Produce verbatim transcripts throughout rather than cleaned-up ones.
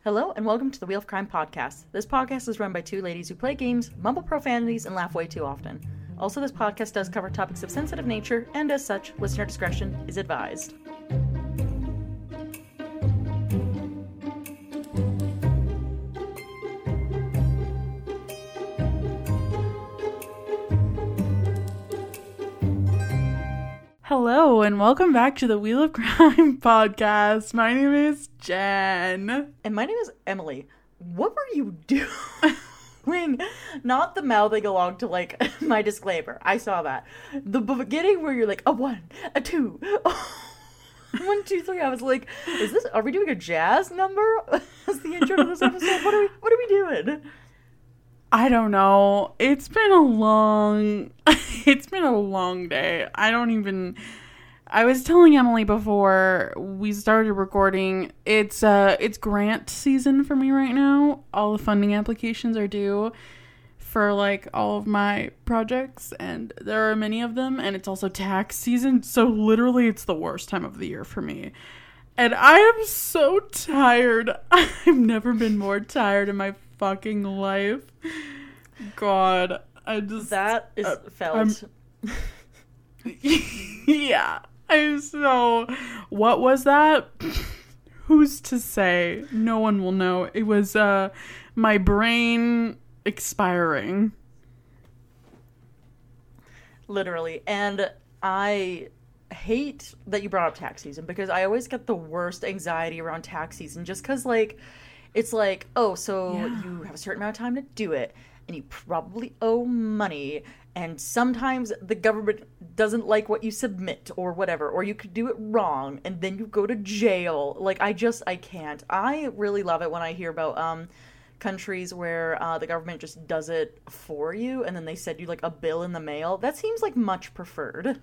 Hello and welcome to the Wheel of Crime podcast. This podcast is run by two ladies who play games, mumble profanities, and laugh way too often. Also, this podcast does cover topics of sensitive nature, and as such, listener discretion is advised. Hello and welcome back to the Wheel of Crime podcast. My name is Jen. And my name is Emily. What were you doing? Not the mouthing along to, like, my disclaimer. I saw that. The beginning where you're like, a one, a two, one, two, three. I was like, is this, are we doing a jazz number as the intro to this episode? What are we, what are we doing? I don't know. It's been a long, it's been a long day. I don't even, I was telling Emily before we started recording, it's, uh, it's grant season for me right now. All the funding applications are due for, like, all of my projects, and there are many of them, and it's also tax season, so literally it's the worst time of the year for me. And I am so tired. I've never been more tired in my fucking life. God, I just that is uh, felt. Yeah, I'm so. What was that? Who's to say? No one will know. It was uh my brain expiring. Literally, and I hate that you brought up tax season because I always get the worst anxiety around tax season just because, like, it's like, oh, so yeah. You have a certain amount of time to do it, and you probably owe money, and sometimes the government doesn't like what you submit or whatever, or you could do it wrong, and then you go to jail. Like, I just, I can't. I really love it when I hear about um countries where uh, the government just does it for you, and then they send you, like, a bill in the mail. That seems, like, much preferred.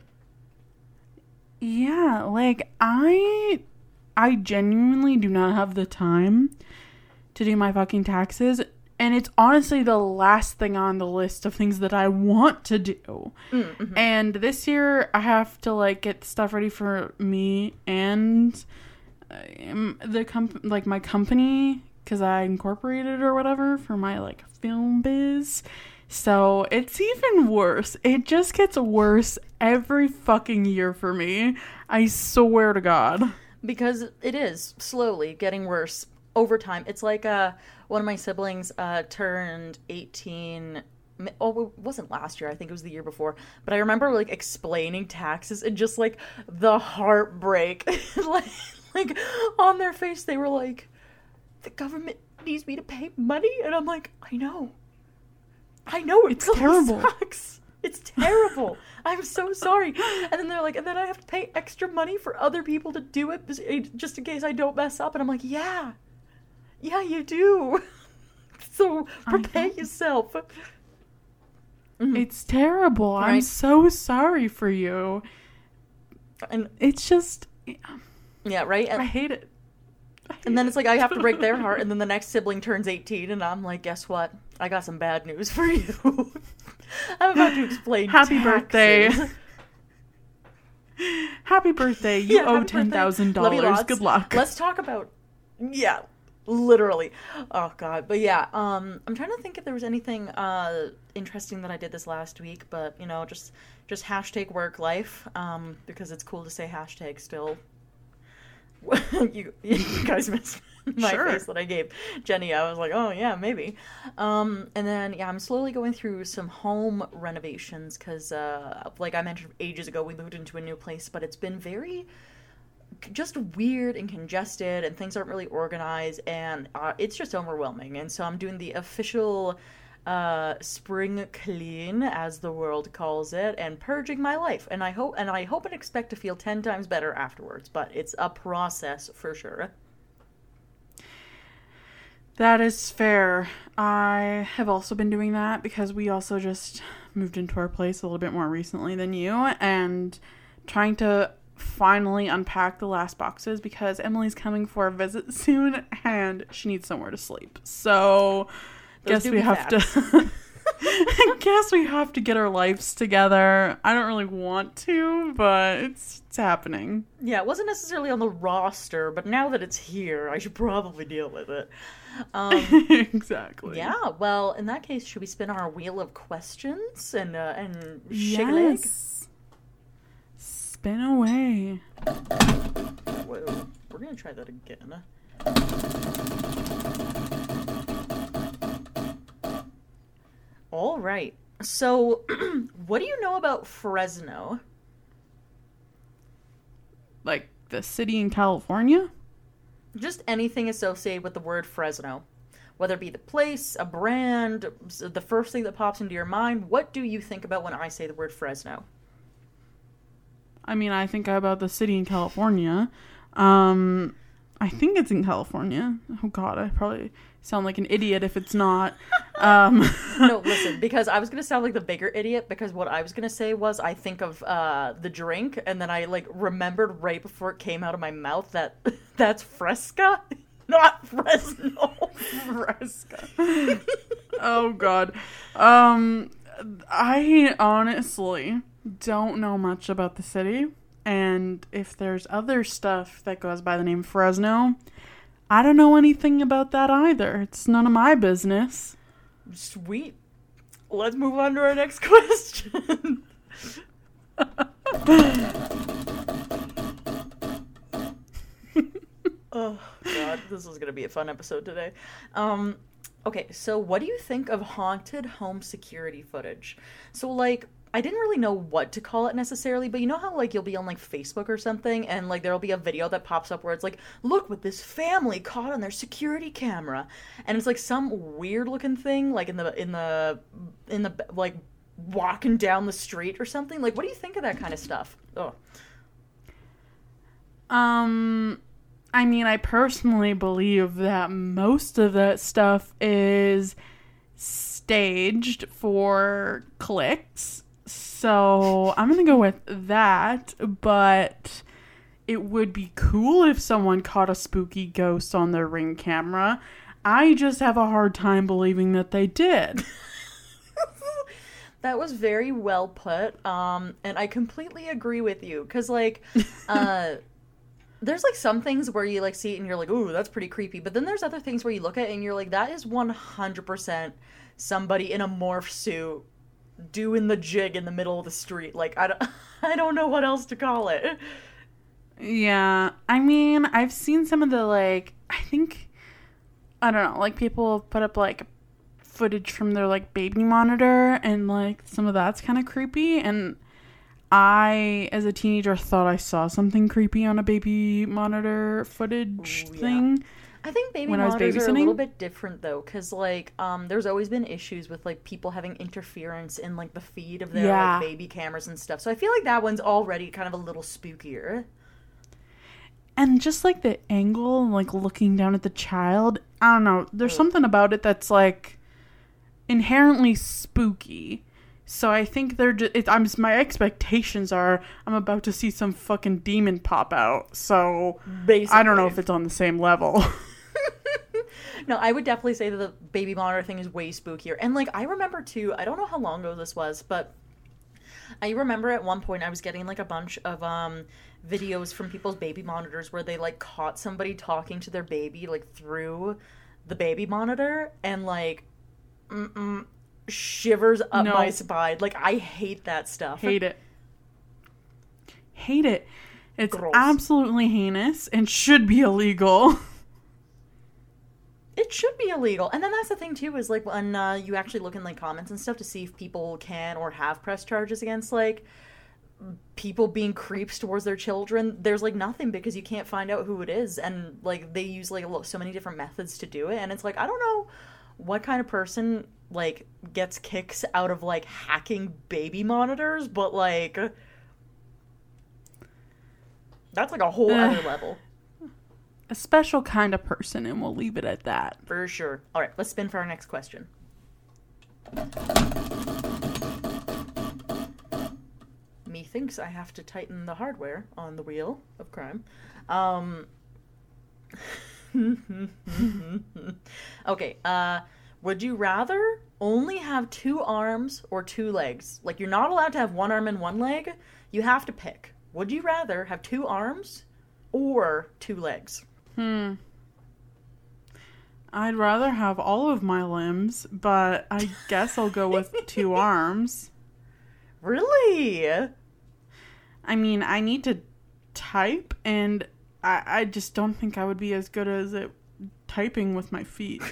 Yeah, like, I, I genuinely do not have the time to do my fucking taxes, and it's honestly the last thing on the list of things that I want to do. Mm-hmm. And this year I have to, like, get stuff ready for me and um, the comp- like my company, because I incorporated or whatever for my, like, film biz. So it's even worse. It just gets worse every fucking year for me. I swear to God. Because it is slowly getting worse over time. It's like uh, one of my siblings uh, turned eighteen. Oh, it wasn't last year. I think it was the year before. But I remember, like, explaining taxes and just, like, the heartbreak. like, like, on their face, they were like, the government needs me to pay money? And I'm like, I know. I know it it's really terrible. Sucks. It's terrible. I'm so sorry. And then they're like, and then I have to pay extra money for other people to do it just in case I don't mess up. And I'm like, yeah. Yeah, you do. So prepare yourself. Mm-hmm. It's terrible. Right? I'm so sorry for you. And it's just... Yeah, right? And, I hate it. I hate and then it. It's like I have to break their heart, and then the next sibling turns eighteen, and I'm like, guess what? I got some bad news for you. I'm about to explain Happy taxes. birthday. Happy birthday. You yeah, owe ten thousand dollars. Good luck. Let's talk about... Yeah, literally. Oh, God. But yeah, um, I'm trying to think if there was anything uh, interesting that I did this last week, but, you know, just just hashtag work life, um, because it's cool to say hashtag still. you, you guys missed my sure. face that I gave Jenny. I was like, oh, yeah, maybe. Um, and then, yeah, I'm slowly going through some home renovations because, uh, like I mentioned ages ago, we moved into a new place, but it's been very... just weird and congested, and things aren't really organized, and uh, it's just overwhelming. And so I'm doing the official uh, spring clean, as the world calls it, and purging my life. And I hope and I hope and expect to feel ten times better afterwards. But it's a process for sure. That is fair. I have also been doing that because we also just moved into our place a little bit more recently than you, and trying to finally unpack the last boxes because Emily's coming for a visit soon and she needs somewhere to sleep. So Those guess we have facts. to I guess we have to get our lives together. I don't really want to, but it's, it's happening. Yeah, it wasn't necessarily on the roster, but now that it's here, I should probably deal with it. Um, exactly. Yeah, well, in that case, should we spin our wheel of questions and uh, and shake a leg? Yes. Spin away. Whoa, we're gonna try that again. All right. So, what do you know about Fresno? Like the city in California? Just anything associated with the word Fresno. Whether it be the place, a brand, the first thing that pops into your mind. What do you think about when I say the word Fresno? I mean, I think about the city in California. Um, I think it's in California. Oh, God, I probably sound like an idiot if it's not. Um. No, listen, because I was going to sound like the bigger idiot, because what I was going to say was I think of uh, the drink, and then I, like, remembered right before it came out of my mouth that that's Fresca, not Fresno. Fresca. Oh, God. Um, I honestly don't know much about the city, and if there's other stuff that goes by the name Fresno, I don't know anything about that either. It's none of my business. Sweet. Let's move on to our next question. Oh, God. This is going to be a fun episode today. Um, okay, so what do you think of haunted home security footage? So, like, I didn't really know what to call it necessarily, but you know how, like, you'll be on, like, Facebook or something, and, like, there'll be a video that pops up where it's like, look what this family caught on their security camera. And it's, like, some weird-looking thing, like, in the, in the, in the, like, walking down the street or something. Like, what do you think of that kind of stuff? Oh. Um... I mean, I personally believe that most of that stuff is staged for clicks. So I'm going to go with that. But it would be cool if someone caught a spooky ghost on their Ring camera. I just have a hard time believing that they did. That was very well put. Um, and I completely agree with you. Because, like... uh. There's, like, some things where you, like, see it and you're like, ooh, that's pretty creepy. But then there's other things where you look at it and you're like, that is one hundred percent somebody in a morph suit doing the jig in the middle of the street. Like, I don't, I don't know what else to call it. Yeah. I mean, I've seen some of the, like, I think, I don't know, like, people put up, like, footage from their, like, baby monitor. And, like, some of that's kind of creepy. And I, as a teenager, thought I saw something creepy on a baby monitor footage Ooh, yeah. thing. I think baby monitors are a little bit different, though, because, like, um, there's always been issues with, like, people having interference in, like, the feed of their, yeah. like, baby cameras and stuff. So I feel like that one's already kind of a little spookier. And just, like, the angle, like, looking down at the child, I don't know. There's Ooh. something about it that's, like, inherently spooky. So I think they're just, it, I'm, my expectations are I'm about to see some fucking demon pop out. So Basically. I don't know if it's on the same level. No, I would definitely say that the baby monitor thing is way spookier. And, like, I remember, too, I don't know how long ago this was, but I remember at one point I was getting, like, a bunch of um, videos from people's baby monitors where they, like, caught somebody talking to their baby, like, through the baby monitor. And, like, mm-mm. shivers up no. my spine. Like, I hate that stuff. Hate it. Hate it. It's Gross. Absolutely heinous and should be illegal. It should be illegal. And then that's the thing, too, is, like, when uh, you actually look in, like, comments and stuff to see if people can or have pressed charges against, like, people being creeps towards their children, there's, like, nothing because you can't find out who it is. And, like, they use, like, so many different methods to do it. And it's like, I don't know what kind of person, like, gets kicks out of, like, hacking baby monitors, but, like, that's, like, a whole uh, other level. A special kind of person, and we'll leave it at that. For sure. All right, let's spin for our next question. Methinks I have to tighten the hardware on the wheel of crime. Um... okay, uh... Would you rather only have two arms or two legs? Like, you're not allowed to have one arm and one leg. You have to pick. Would you rather have two arms or two legs? Hmm. I'd rather have all of my limbs, but I guess I'll go with two arms. Really? I mean, I need to type, and I, I just don't think I would be as good as it typing with my feet.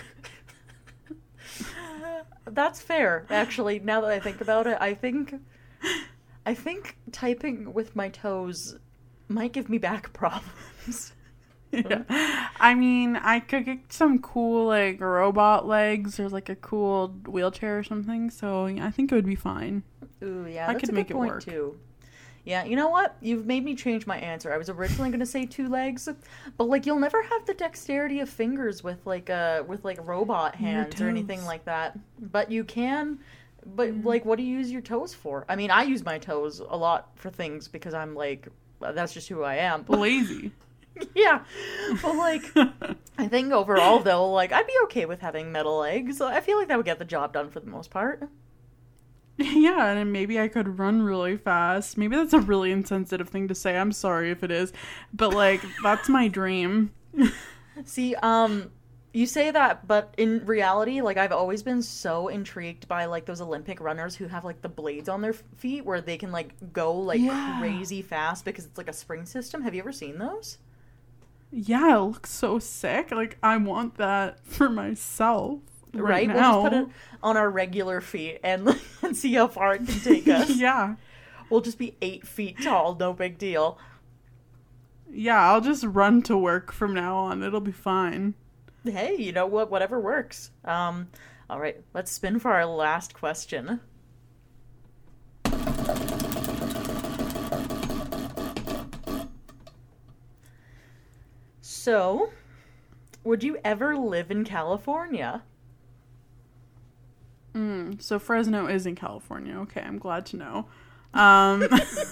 That's fair, actually. Now that I think about it, I think I think typing with my toes might give me back problems. Yeah. I mean, I could get some cool, like, robot legs or, like, a cool wheelchair or something, so I think it would be fine. Ooh, yeah, I that's could a good make it point, work. too. Yeah, you know what? You've made me change my answer. I was originally going to say two legs, but, like, you'll never have the dexterity of fingers with, like, uh, with, like, robot hands or anything toes. like that. But you can... But, Mm. like, what do you use your toes for? I mean, I use my toes a lot for things because I'm, like... That's just who I am. Lazy. Yeah, but like, I think overall though, like, I'd be okay with having metal legs. I feel like that would get the job done for the most part. Yeah, and maybe I could run really fast. Maybe that's a really insensitive thing to say. I'm sorry if it is. But, like, that's my dream. See, um, you say that, but in reality, like, I've always been so intrigued by, like, those Olympic runners who have, like, the blades on their feet where they can, like, go, like, Yeah. crazy fast because it's, like, a spring system. Have you ever seen those? Yeah, it looks so sick. Like, I want that for myself. Right, Right? now. We'll just put it on our regular feet and, and see how far it can take us. Yeah. We'll just be eight feet tall, no big deal. Yeah, I'll just run to work from now on. It'll be fine. Hey, you know what? Whatever works. Um, all right, let's spin for our last question. So, would you ever live in California? Mm, so Fresno is in California. Okay, I'm glad to know. Um,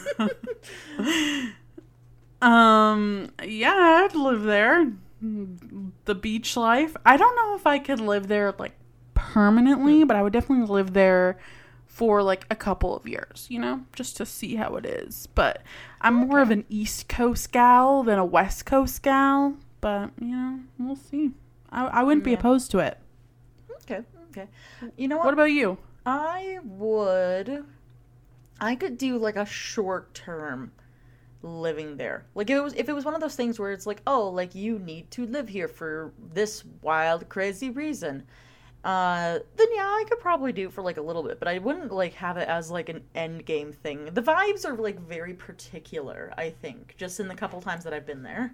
um, yeah, I'd live there. The beach life. I don't know if I could live there, like, permanently, but I would definitely live there for, like, a couple of years, you know, just to see how it is. But I'm more of an East Coast gal than a West Coast gal, but, you know, we'll see. I, I wouldn't be Yeah. opposed to it. Okay, okay. You know what? What about you? I would. I could do like a short term living there. Like if it was if it was one of those things where it's like, oh, like you need to live here for this wild, crazy reason. Uh, then yeah, I could probably do it for like a little bit, but I wouldn't like have it as like an end game thing. The vibes are like very particular, I think, just in the couple times that I've been there.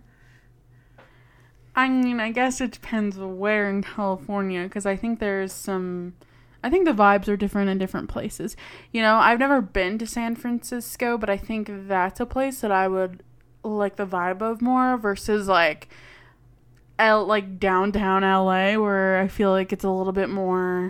I mean, I guess it depends where in California, because I think there's some... I think the vibes are different in different places. You know, I've never been to San Francisco, but I think that's a place that I would like the vibe of more versus, like, L- like downtown L A, where I feel like it's a little bit more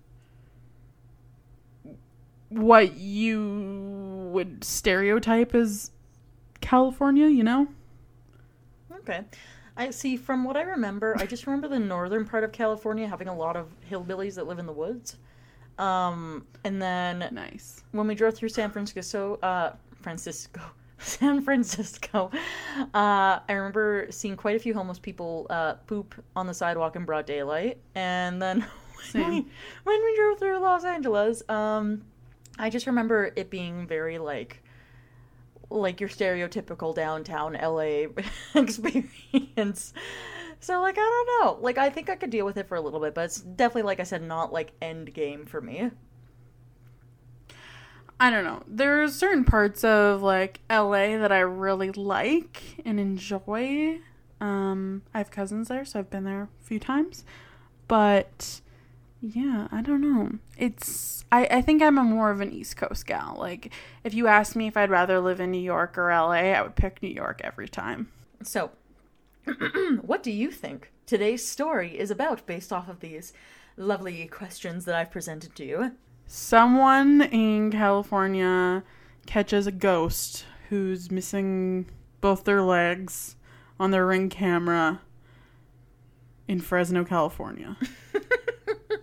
what you would stereotype as California, you know? Okay. I see, from what I remember, I just remember the northern part of California having a lot of hillbillies that live in the woods. Um, and then Nice. when we drove through San Francisco, uh, Francisco, San Francisco, uh, I remember seeing quite a few homeless people uh, poop on the sidewalk in broad daylight. And then when we, Same. when we drove through Los Angeles, um, I just remember it being very like, like your stereotypical downtown L A experience. So, like, I don't know. Like, I think I could deal with it for a little bit, but it's definitely, like I said, not, like, end game for me. I don't know. There's certain parts of, like, L A that I really like and enjoy. Um, I have cousins there, so I've been there a few times. But, yeah, I don't know. It's... I, I think I'm a more of an East Coast gal. Like, if you asked me if I'd rather live in New York or L A, I would pick New York every time. So, what do you think today's story is about based off of these lovely questions that I've presented to you? Someone in California catches a ghost who's missing both their legs on their Ring camera in Fresno, California.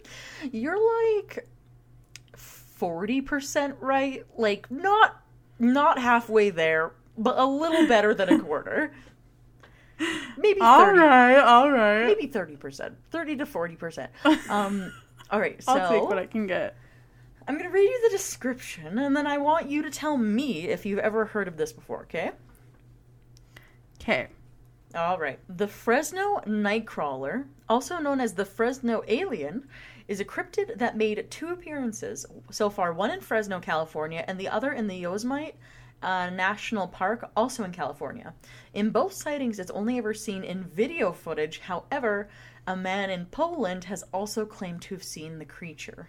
You're like forty percent right. Like, not not halfway there, but a little better than a quarter. Maybe thirty. All right, all right. Maybe thirty percent. thirty to forty percent. Um, all right, so... I'll take what I can get. I'm going to read you the description, and then I want you to tell me if you've ever heard of this before, okay? Okay. All right. The Fresno Nightcrawler, also known as the Fresno Alien, is a cryptid that made two appearances so far, one in Fresno, California, and the other in the Yosemite uh, National Park, also in California. In both sightings, it's only ever seen in video footage. However, a man in Poland has also claimed to have seen the creature.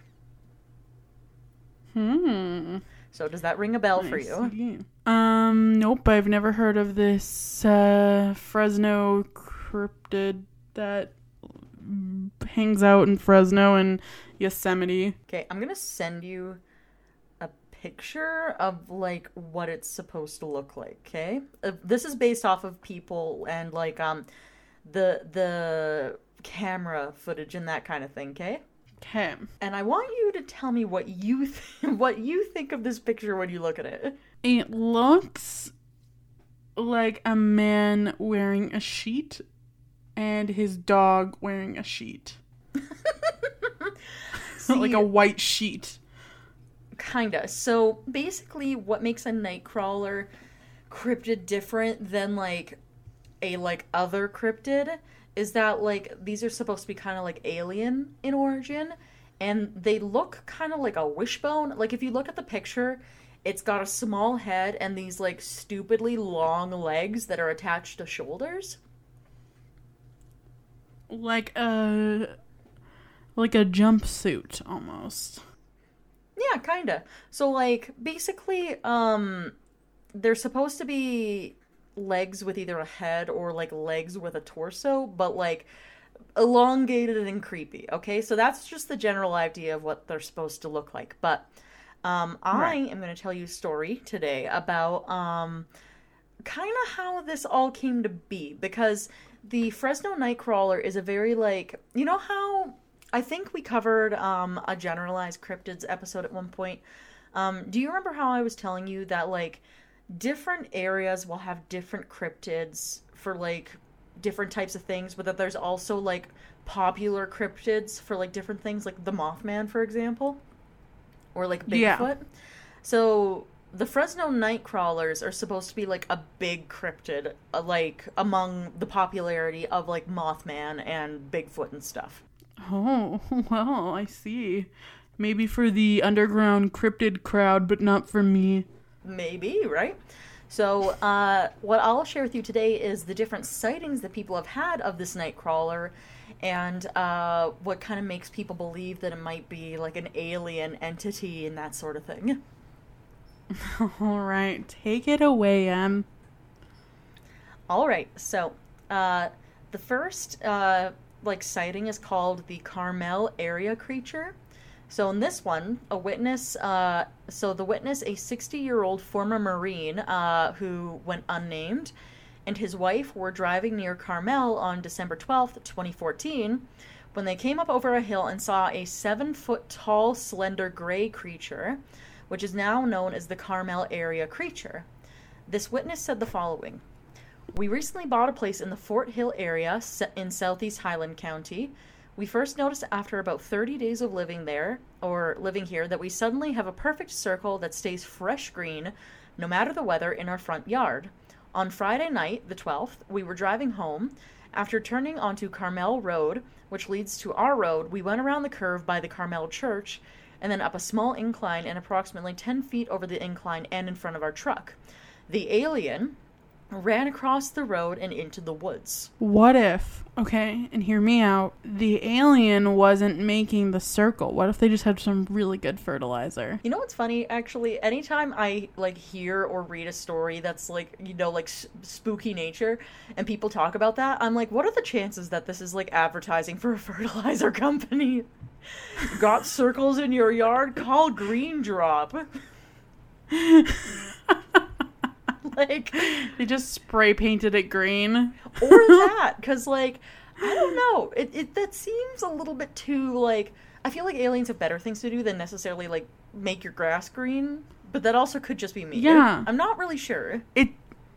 Hmm. So does that ring a bell I for you? see. Um, nope, I've never heard of this uh, Fresno cryptid that hangs out in Fresno and Yosemite. Okay, I'm gonna send you a picture of like what it's supposed to look like. Okay, uh, this is based off of people and like um the the camera footage and that kind of thing. Okay. Okay. And I want you to tell me what you th- what you think of this picture when you look at it. It looks like a man wearing a sheet and his dog wearing a sheet. See, like a white sheet. Kinda. So basically what makes a nightcrawler cryptid different than like a like other cryptid is that like these are supposed to be kind of like alien in origin, and they look kind of like a wishbone. Like if you look at the picture, it's got a small head and these like stupidly long legs that are attached to shoulders. Like a like a jumpsuit almost. Yeah, kinda. So like basically um they're supposed to be legs with either a head or like legs with a torso, but like elongated and creepy. Okay, so that's just the general idea of what they're supposed to look like. But um I Right. am going to tell you a story today about um kind of how this all came to be, because the Fresno Nightcrawler is a very like, you know how I think we covered um a generalized cryptids episode at one point. Um do you remember how I was telling you that like different areas will have different cryptids for like different types of things, but that there's also like popular cryptids for like different things, like the Mothman, for example, or like Bigfoot. Yeah. So the Fresno Nightcrawlers are supposed to be like a big cryptid, uh, like among the popularity of like Mothman and Bigfoot and stuff. Oh, well, I see. Maybe for the underground cryptid crowd, but not for me. Maybe, right? So, uh, what I'll share with you today is the different sightings that people have had of this Nightcrawler, and uh, what kind of makes people believe that it might be like an alien entity and that sort of thing. All right, take it away, Em. All right, so uh, the first uh, like sighting is called the Carmel area creature. So in this one, a witness, uh, so the witness, a sixty-year-old former Marine uh, who went unnamed, and his wife were driving near Carmel on December twelfth, twenty fourteen, when they came up over a hill and saw a seven-foot-tall, slender gray creature, which is now known as the Carmel area creature. This witness said the following: "We recently bought a place in the Fort Hill area in southeast Highland County. We first noticed after about thirty days of living there, or living here, that we suddenly have a perfect circle that stays fresh green, no matter the weather, in our front yard. On Friday night, the twelfth, we were driving home. After turning onto Carmel Road, which leads to our road, we went around the curve by the Carmel Church, and then up a small incline and approximately ten feet over the incline and in front of our truck. The alien ran across the road and into the woods." What if, okay, and hear me out, the alien wasn't making the circle? What if they just had some really good fertilizer? You know what's funny, actually? Anytime I, like, hear or read a story that's, like, you know, like, s- spooky nature, and people talk about that, I'm like, what are the chances that this is, like, advertising for a fertilizer company? Got circles in your yard? Call Green Drop. Like, They just spray painted it green. or that, because, like, I don't know. It, it that seems a little bit too, like, I feel like aliens have better things to do than necessarily, like, make your grass green. But that also could just be me. Yeah. I'm not really sure. It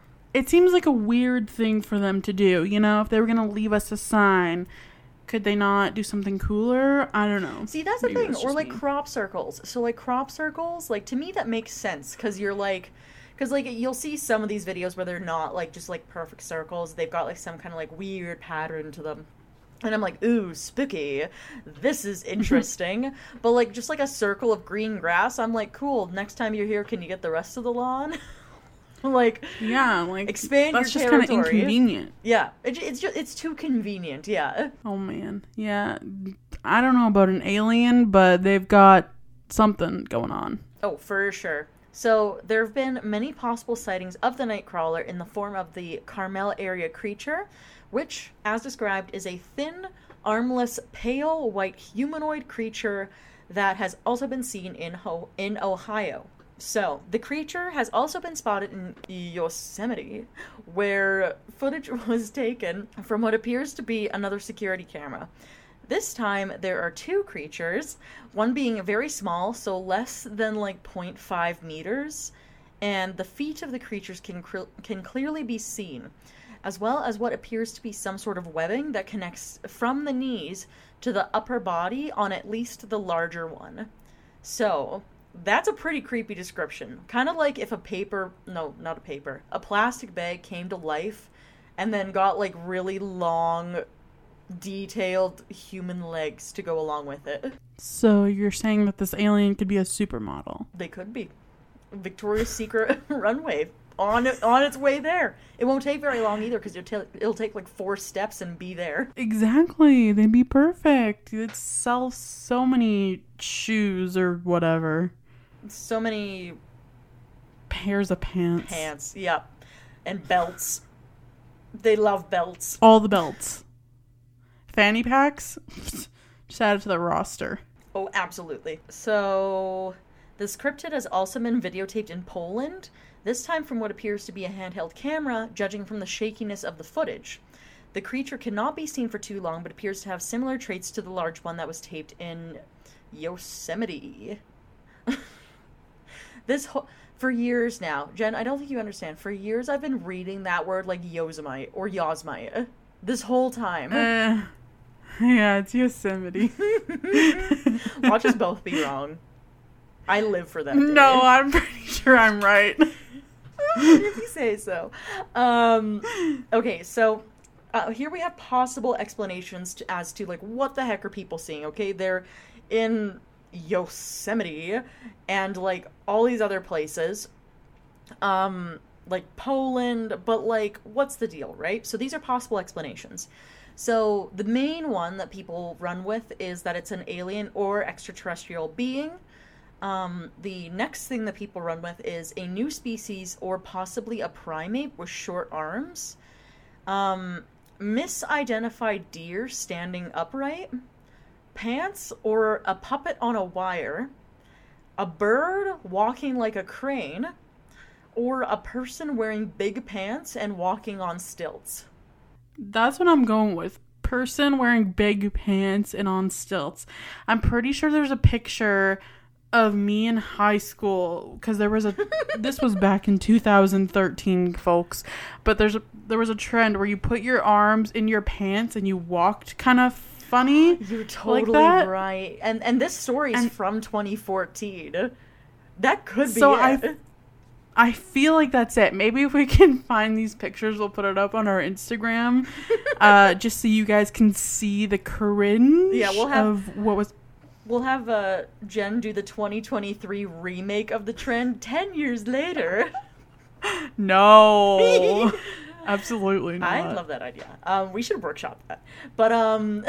it seems like a weird thing for them to do. You know, if they were going to leave us a sign, could they not do something cooler? I don't know. See, that's the Maybe thing. that's Or, just like, me. crop circles. So, like, crop circles, like, to me that makes sense. Because you're, like... Because, like, you'll see some of these videos where they're not, like, just, like, perfect circles. They've got, like, some kind of, like, weird pattern to them. And I'm like, ooh, spooky. This is interesting. But, like, just, like, a circle of green grass, I'm like, cool. Next time you're here, can you get the rest of the lawn? Like, yeah, like, expand that's your just kind of territory. inconvenient. Yeah. It, it's just, it's too convenient, yeah. Oh, man. Yeah. I don't know about an alien, but they've got something going on. Oh, for sure. So, there have been many possible sightings of the Nightcrawler in the form of the Carmel area creature, which, as described, is a thin, armless, pale, white humanoid creature that has also been seen in Ho- in Ohio. So, the creature has also been spotted in Yosemite, where footage was taken from what appears to be another security camera. This time, there are two creatures, one being very small, so less than like zero point five meters, and the feet of the creatures can cr- can clearly be seen, as well as what appears to be some sort of webbing that connects from the knees to the upper body on at least the larger one. So, that's a pretty creepy description. Kind of like if a paper, no, not a paper, a plastic bag came to life and then got like really long, detailed human legs to go along with it. So you're saying that this alien could be a supermodel? They could be. Victoria's Secret runway. On it, on its way there. It won't take very long either because it'll, ta- it'll take like four steps and be there. Exactly. They'd be perfect. It sells so many shoes or whatever. So many Pairs of pants. pants. Yep. And belts. They love belts. All the belts. Fanny packs. Just add it to the roster. Oh, absolutely. So, this cryptid has also been videotaped in Poland, this time from what appears to be a handheld camera, judging from the shakiness of the footage. The creature cannot be seen for too long, but appears to have similar traits to the large one that was taped in Yosemite. This ho- for years now, Jen, I don't think you understand. For years, I've been reading that word like Yosemite or Yosemite this whole time. Uh, yeah, it's Yosemite. Watch us both be wrong. I live for that day. No, I'm pretty sure I'm right. If you say so. Um, okay, so uh, here we have possible explanations to, as to, like, what the heck are people seeing, okay? They're in Yosemite and, like, all these other places, um, like Poland, but, like, what's the deal, right? So these are possible explanations. So the main one that people run with is that it's an alien or extraterrestrial being. Um, the next thing that people run with is a new species or possibly a primate with short arms. Um, misidentified deer standing upright. Pants or a puppet on a wire. A bird walking like a crane. Or a person wearing big pants and walking on stilts. That's what I'm going with. Person wearing big pants and on stilts. I'm pretty sure there's a picture of me in high school, because there was a this was back in two thousand thirteen, folks, but there's a there was a trend where you put your arms in your pants and you walked kind of funny. You're totally like that. right. And and this story is And- from twenty fourteen. That could be So it. I I feel like that's it. Maybe if we can find these pictures, we'll put it up on our Instagram, uh, just so you guys can see the cringe Yeah, we'll have- of what was. We'll have uh, Jen do the twenty twenty-three remake of the trend ten years later. No, absolutely not. I love that idea. Um, we should workshop that. But um,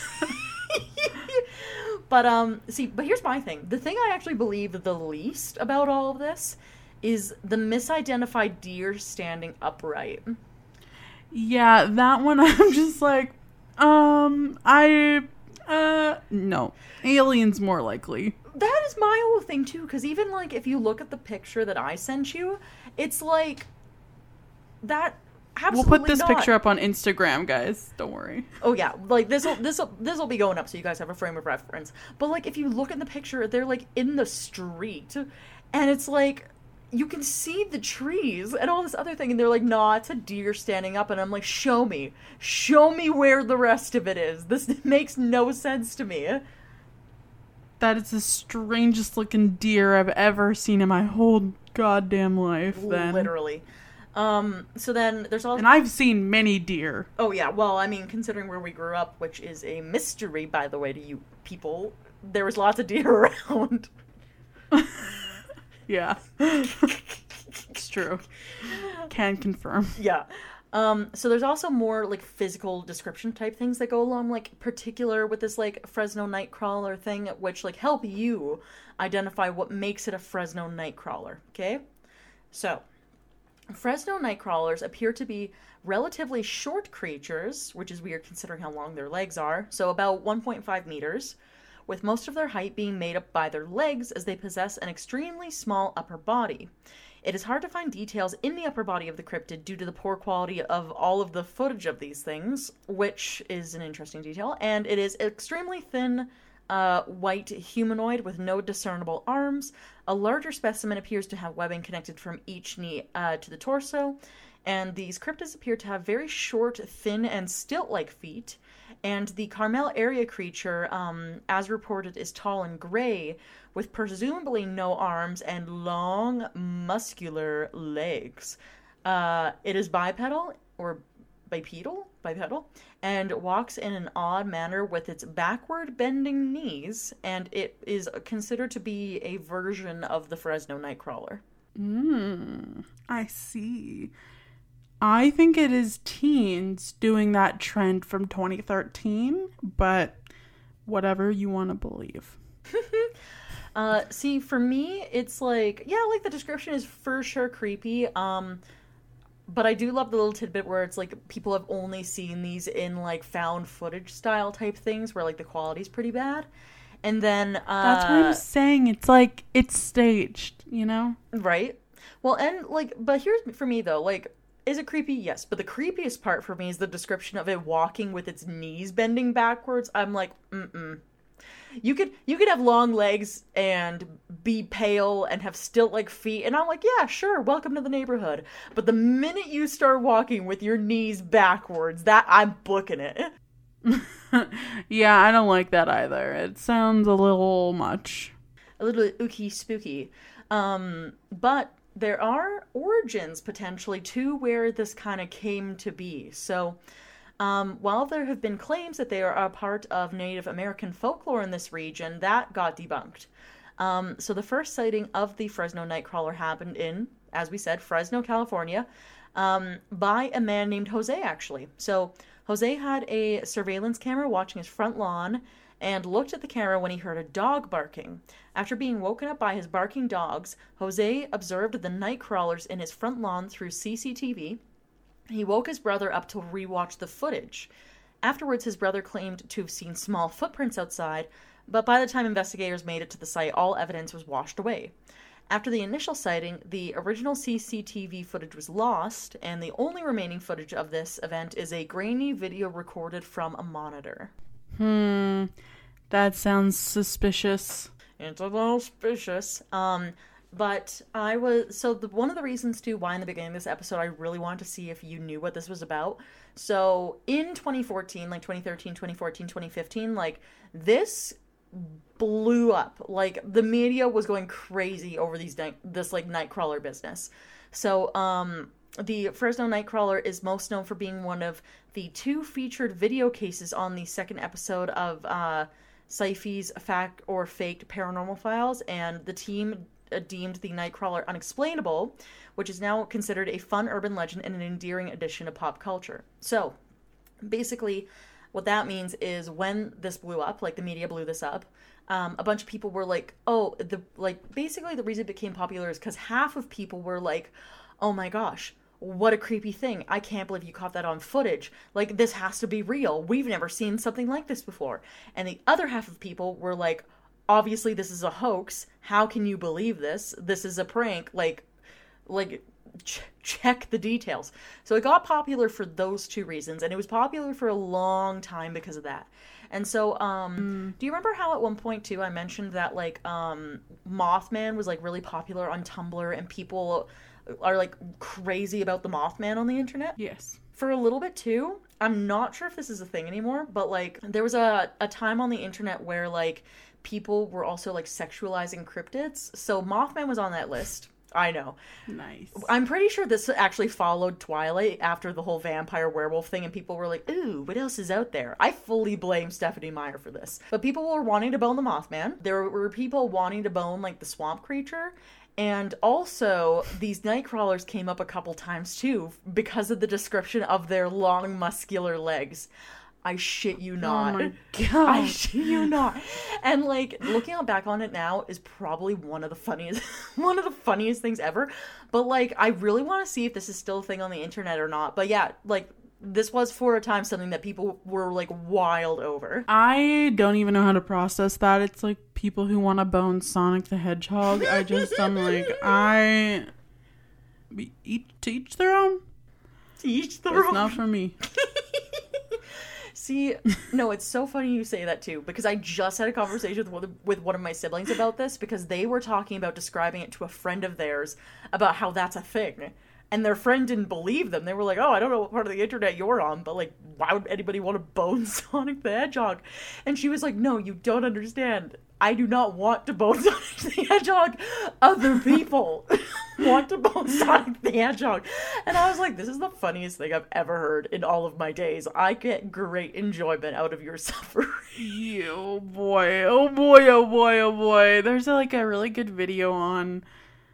but um, see, but here's my thing. The thing I actually believe the least about all of this is the misidentified deer standing upright. Yeah, that one I'm just like, um, I, uh, no. Aliens more likely. That is my whole thing too, because even like if you look at the picture that I sent you, it's like that. Absolutely We'll put this not. picture up on Instagram, guys. Don't worry. Oh yeah, like this will this will this will be going up so you guys have a frame of reference. But like if you look in the picture, they're like in the street, and it's like you can see the trees and all this other thing, and they're like, nah, it's a deer standing up, and I'm like, show me, show me where the rest of it is. This makes no sense to me. That is the strangest looking deer I've ever seen in my whole goddamn life. Then Literally. Um, so then there's also... And I've seen many deer. Oh, yeah. Well, I mean, considering where we grew up, which is a mystery, by the way, to you people, there was lots of deer around. Yeah. It's true. Can confirm. Yeah. Um, so there's also more, like, physical description type things that go along, like, particular with this, like, Fresno Nightcrawler thing, which, like, help you identify what makes it a Fresno Nightcrawler, okay? So... Fresno Nightcrawlers appear to be relatively short creatures, which is weird considering how long their legs are, so about one point five meters, with most of their height being made up by their legs as they possess an extremely small upper body. It is hard to find details in the upper body of the cryptid due to the poor quality of all of the footage of these things, which is an interesting detail, and it is extremely thin, Uh, white humanoid with no discernible arms. A larger specimen appears to have webbing connected from each knee uh, to the torso, and these cryptids appear to have very short, thin, and stilt-like feet. And the Carmel area creature, um, as reported, is tall and gray, with presumably no arms and long, muscular legs. Uh, it is bipedal, or bipedal, bipedal, and walks in an odd manner with its backward bending knees, and it is considered to be a version of the Fresno Nightcrawler. Mm, I see. I think it is teens doing that trend from twenty thirteen, but whatever you want to believe. uh, see, for me, it's like, yeah, like the description is for sure creepy, um... But I do love the little tidbit where it's like people have only seen these in like found footage style type things where like the quality's pretty bad. And then uh That's what I'm saying. It's like it's staged, you know? Right. Well, and like but here's for me though, like, is it creepy? Yes. But the creepiest part for me is the description of it walking with its knees bending backwards. I'm like, mm-mm. You could you could have long legs and be pale and have stilt-like feet, and I'm like, yeah, sure, welcome to the neighborhood. But the minute you start walking with your knees backwards, that I'm booking it. Yeah, I don't like that either. It sounds a little much. A little ooky spooky. Um, but there are origins potentially to where this kind of came to be. So Um, while there have been claims that they are a part of Native American folklore in this region, that got debunked. Um, so the first sighting of the Fresno Nightcrawler happened in, as we said, Fresno, California, um, by a man named Jose, actually. So Jose had a surveillance camera watching his front lawn and looked at the camera when he heard a dog barking. After being woken up by his barking dogs, Jose observed the Nightcrawlers in his front lawn through C C T V. He woke his brother up to rewatch the footage. Afterwards, his brother claimed to have seen small footprints outside, but by the time investigators made it to the site, all evidence was washed away. After the initial sighting, the original C C T V footage was lost, and the only remaining footage of this event is a grainy video recorded from a monitor. Hmm, that sounds suspicious. It's a little suspicious. Um... But I was, so the, one of the reasons too why in the beginning of this episode I really wanted to see if you knew what this was about. So in twenty fourteen, like twenty thirteen, twenty fourteen, twenty fifteen, like this blew up. Like the media was going crazy over these night, this like Nightcrawler business. So um, the Fresno Nightcrawler is most known for being one of the two featured video cases on the second episode of uh, Syfy's Fact or Faked Paranormal Files, and the team deemed the Nightcrawler unexplainable, which is now considered a fun urban legend and an endearing addition to pop culture. So, basically, what that means is when this blew up, like the media blew this up, um, a bunch of people were like, oh, the like basically the reason it became popular is because half of people were like, oh my gosh, what a creepy thing. I can't believe you caught that on footage. Like, this has to be real. We've never seen something like this before. And the other half of people were like, obviously this is a hoax. How can you believe this? This is a prank. Like, like ch- check the details. So it got popular for those two reasons, and it was popular for a long time because of that. And so, um, mm. do you remember how at one point, too, I mentioned that, like, um, Mothman was, like, really popular on Tumblr, and people are, like, crazy about the Mothman on the internet? Yes. For a little bit, too. I'm not sure if this is a thing anymore, but, like, there was a, a time on the internet where, like, people were also, like, sexualizing cryptids. So Mothman was on that list. I know. Nice. I'm pretty sure this actually followed Twilight after the whole vampire werewolf thing, and people were like, ooh, what else is out there? I fully blame Stephenie Meyer for this. But people were wanting to bone the Mothman. There were people wanting to bone, like, the swamp creature. And also, these Nightcrawlers came up a couple times, too, because of the description of their long, muscular legs. I shit you not. Oh my god. I shit you not. And like looking back on it now is probably one of the funniest one of the funniest things ever. But like I really want to see if this is still a thing on the internet or not. But yeah, like this was for a time something that people were like wild over. I don't even know how to process that. It's like people who want to bone Sonic the Hedgehog. I just I'm like I each to each their own. To each their it's own. It's not for me. See, no, it's so funny you say that too, because I just had a conversation with one, with one of my siblings about this, because they were talking about describing it to a friend of theirs about how that's a thing. And their friend didn't believe them. They were like, oh, I don't know what part of the internet you're on, but like, why would anybody want to bone Sonic the Hedgehog? And she was like, no, you don't understand. I do not want to bone Sonic the Hedgehog. Other people want to bone Sonic the Hedgehog. And I was like, this is the funniest thing I've ever heard in all of my days. I get great enjoyment out of your suffering. Oh boy, oh boy, oh boy, oh boy. There's like a really good video on,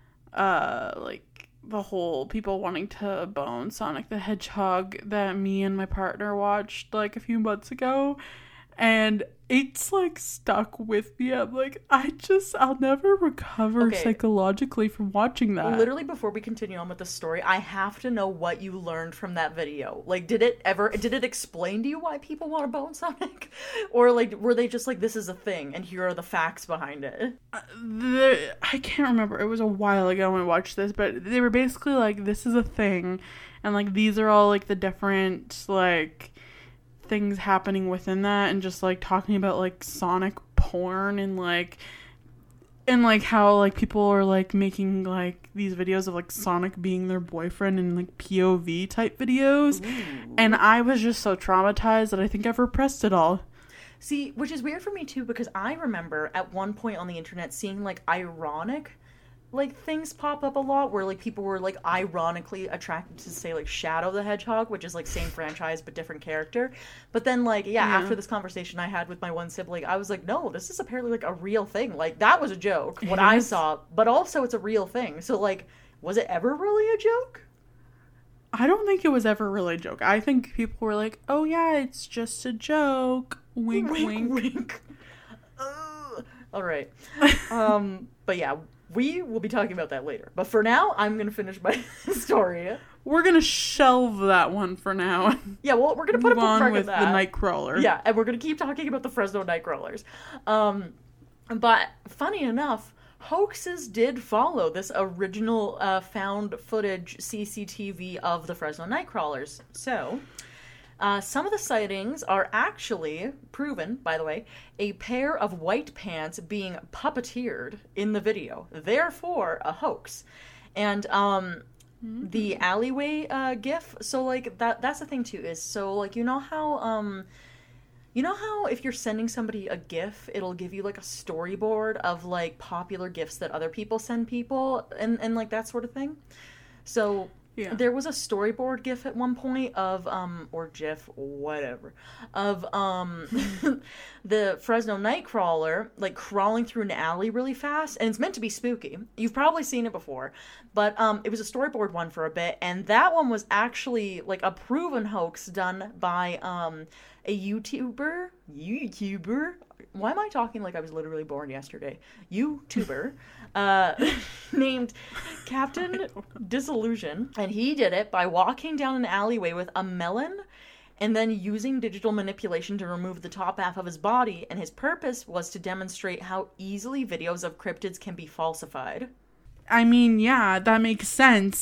uh, like, the whole people wanting to bone Sonic the Hedgehog that me and my partner watched like a few months ago. And it's like stuck with me. I'm like, I just, I'll never recover okay. psychologically from watching that. Literally, before we continue on with the story, I have to know what you learned from that video. Like, did it ever, did it explain to you why people want to bone Sonic? Or like, were they just like, this is a thing and here are the facts behind it? Uh, the, I can't remember. It was a while ago when I watched this, but they were basically like, this is a thing. And like, these are all like the different, like, things happening within that, and just like talking about like Sonic porn and like and like how like people are like making like these videos of like Sonic being their boyfriend and like P O V type videos. Ooh. And I was just so traumatized that I think I've repressed it all. See, which is weird for me too, because I remember at one point on the internet seeing like ironic like things pop up a lot where like people were like ironically attracted to say like Shadow the Hedgehog, which is like same franchise but different character. But then like yeah, yeah. after this conversation I had with my one sibling, I was like, no, this is apparently like a real thing. Like that was a joke what I saw, but also it's a real thing. So like, was it ever really a joke? I don't think it was ever really a joke. I think people were like, oh yeah, it's just a joke. Wink wink wink. wink. uh, all right. um but yeah, we will be talking about that later. But for now, I'm going to finish my story. We're going to shelve that one for now. Yeah, well, we're going to put Move a on bookmark with in that. the Nightcrawler. Yeah, and we're going to keep talking about the Fresno Nightcrawlers. Um, but funny enough, hoaxes did follow this original uh, found footage C C T V of the Fresno Nightcrawlers. So... Uh, some of the sightings are actually proven, by the way, a pair of white pants being puppeteered in the video. Therefore, a hoax. And um, mm-hmm. the alleyway uh, gif, so like that that's the thing too, is so like you know how um you know how if you're sending somebody a gif, it'll give you like a storyboard of like popular gifs that other people send people and, and like that sort of thing? So yeah. There was a storyboard gif at one point of, um, or GIF, whatever, of, um, the Fresno Nightcrawler, like, crawling through an alley really fast, and it's meant to be spooky. You've probably seen it before, but, um, it was a storyboard one for a bit, and that one was actually, like, a proven hoax done by, um, a YouTuber, YouTuber, why am I talking like I was literally born yesterday? YouTuber, uh, named Captain Disillusion, and he did it by walking down an alleyway with a melon and then using digital manipulation to remove the top half of his body, and his purpose was to demonstrate how easily videos of cryptids can be falsified. I mean, yeah, that makes sense.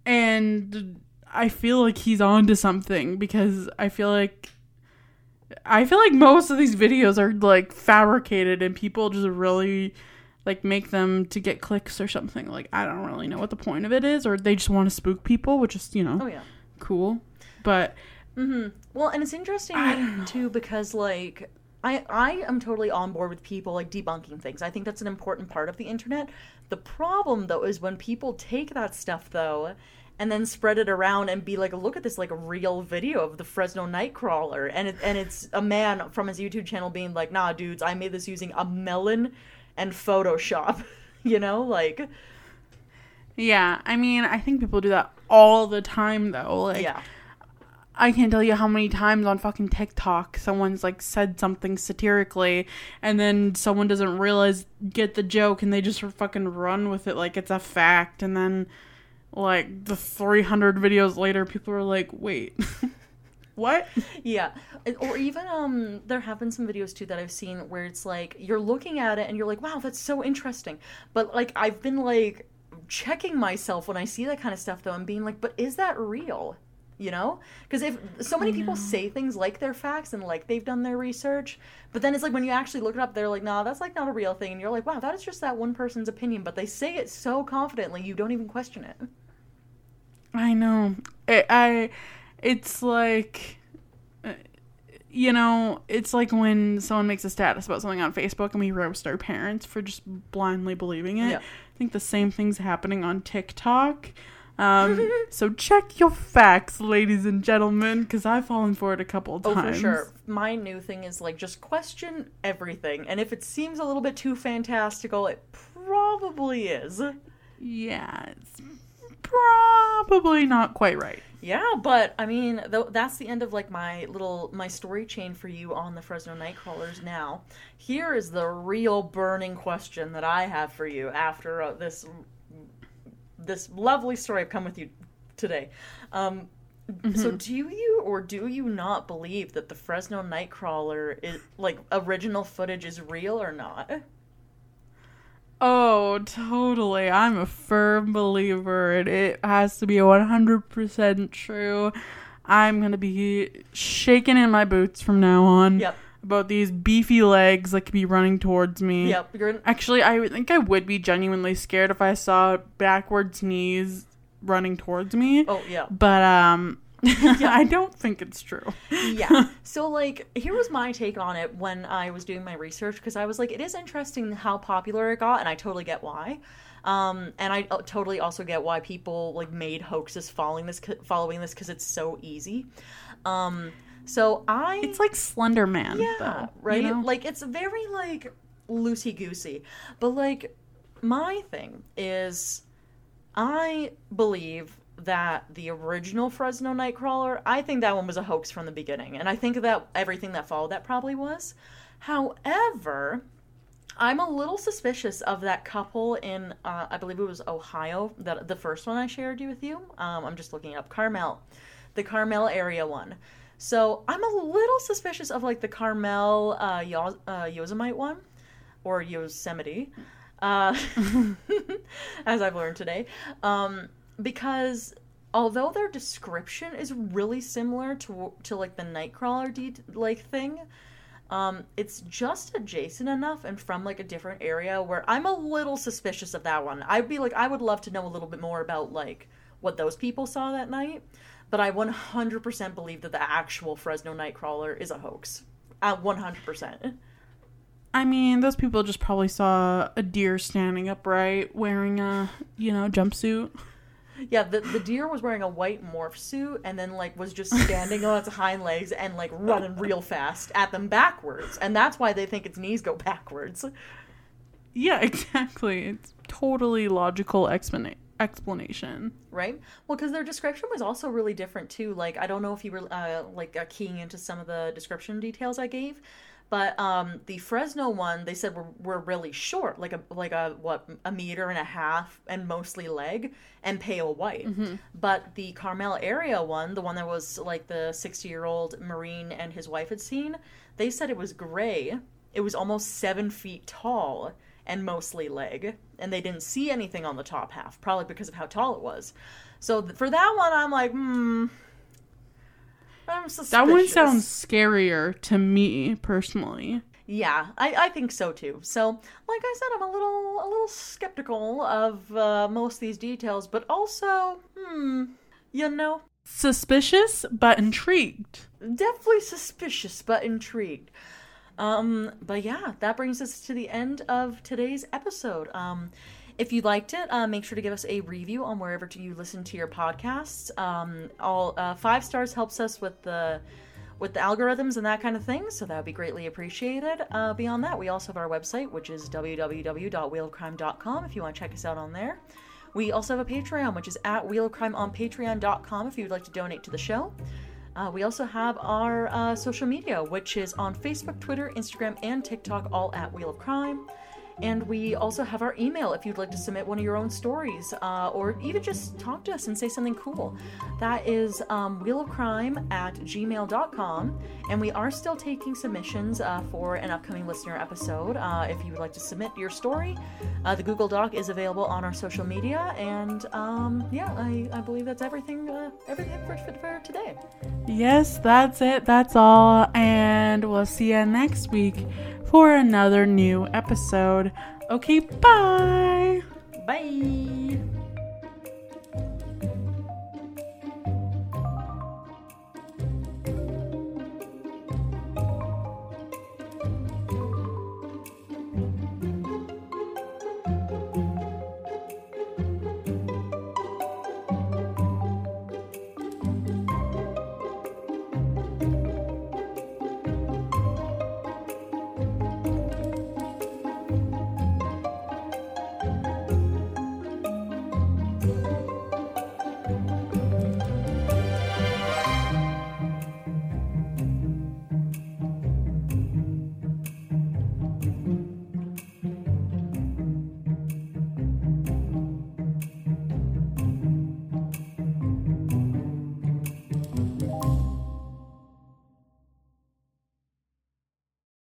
And I feel like he's on to something because I feel like I feel like most of these videos are like fabricated and people just really like make them to get clicks or something. Like, I don't really know what the point of it is, or they just want to spook people, which is, you know, oh yeah, cool. But mm-hmm. Well, and it's interesting too because like I I am totally on board with people like debunking things. I think that's an important part of the internet. The problem though is when people take that stuff though and then spread it around and be like, look at this like real video of the Fresno Nightcrawler, and it, and it's a man from his YouTube channel being like, nah dudes, I made this using a melon and Photoshop. You know, like, yeah, I mean, I think people do that all the time though. Like, yeah, I can't tell you how many times on fucking TikTok someone's like said something satirically and then someone doesn't realize, get the joke, and they just fucking run with it like it's a fact, and then like the three hundred videos later people are like, wait, what? Yeah. Or even um there have been some videos too that I've seen where it's like you're looking at it and you're like, wow, that's so interesting, but like I've been like checking myself when I see that kind of stuff though and being like, but is that real? You know, because if so many people say things like they're facts and like they've done their research, but then it's like when you actually look it up, they're like, nah, that's like not a real thing, and you're like, wow, that is just that one person's opinion, but they say it so confidently you don't even question it. I know. I, I it's like, you know, it's like when someone makes a status about something on Facebook and we roast our parents for just blindly believing it. Yeah. I think the same thing's happening on TikTok. Um, so check your facts, ladies and gentlemen, because I've fallen for it a couple of times. Oh, for sure. My new thing is, like, just question everything. And if it seems a little bit too fantastical, it probably is. Yeah, it's probably not quite right. Yeah, but, I mean, th- that's the end of, like, my little, my story chain for you on the Fresno Nightcrawlers now. Here is the real burning question that I have for you after uh, this... this lovely story I've come with you today. Um, mm-hmm. So do you or do you not believe that the Fresno Nightcrawler is, like, original footage is real or not? Oh, totally. I'm a firm believer and it has to be one hundred percent true. I'm going to be shaking in my boots from now on. Yep. About these beefy legs that could be running towards me. Yep. You're in- Actually, I think I would be genuinely scared if I saw backwards knees running towards me. Oh, yeah. But, um, yeah. I don't think it's true. Yeah. So, like, here was my take on it when I was doing my research, because I was like, it is interesting how popular it got, and I totally get why. Um, and I totally also get why people, like, made hoaxes following this, following this, because it's so easy. Um... So I... It's like Slender Man, yeah, though. right? You know? Like, it's very, like, loosey-goosey. But, like, my thing is, I believe that the original Fresno Nightcrawler, I think that one was a hoax from the beginning. And I think that everything that followed that probably was. However, I'm a little suspicious of that couple in, uh, I believe it was Ohio, that the first one I shared with you. Um, I'm just looking up. Carmel. The Carmel area one. So I'm a little suspicious of, like, the Carmel uh, Yo- uh, Yosemite one, or Yosemite, uh, as I've learned today, um, because although their description is really similar to, to like, the Nightcrawler de- like thing, um, it's just adjacent enough and from, like, a different area where I'm a little suspicious of that one. I'd be like, I would love to know a little bit more about, like, what those people saw that night. But I one hundred percent believe that the actual Fresno Nightcrawler is a hoax. Uh, one hundred percent. I mean, those people just probably saw a deer standing upright wearing a, you know, jumpsuit. Yeah, the the deer was wearing a white morph suit and then, like, was just standing on its hind legs and, like, running real fast at them backwards. And that's why they think its knees go backwards. Yeah, exactly. It's totally logical explanation. explanation right well because their description was also really different too. Like, I don't know if you were uh, like uh, keying into some of the description details I gave, but um the Fresno one, they said were, were really short, like a like a what a meter and a half and mostly leg and pale white. Mm-hmm. But the Carmel area one, the one that was like the sixty year old Marine and his wife had seen, they said it was gray. It was almost seven feet tall and mostly leg. And they didn't see anything on the top half, probably because of how tall it was. So th- for that one, I'm like, hmm. I'm suspicious. That one sounds scarier to me, personally. Yeah, I, I think so too. So, like I said, I'm a little a little skeptical of uh, most of these details, but also, hmm, you know, suspicious but intrigued. Definitely suspicious but intrigued. Um, but yeah, that brings us to the end of today's episode. Um, if you liked it, uh, make sure to give us a review on wherever you listen to your podcasts. Um, all uh, five stars helps us with the with the algorithms and that kind of thing, so that would be greatly appreciated. Uh, beyond that, we also have our website, which is w w w dot wheel of crime dot com if you want to check us out on there. We also have a Patreon, which is at Wheel of Crime on patreon dot com if you would like to donate to the show. Uh, we also have our uh, social media, which is on Facebook, Twitter, Instagram, and TikTok, all at Wheel of Crime. And we also have our email if you'd like to submit one of your own stories, uh, or even just talk to us and say something cool. That is um, wheelofcrime at gmail dot com. And we are still taking submissions uh, for an upcoming listener episode. Uh, if you would like to submit your story, uh, the Google Doc is available on our social media. And um, yeah, I, I believe that's everything, uh, everything for, for today. Yes, that's it. That's all. And we'll see you next week for another new episode. Okay, bye. Bye.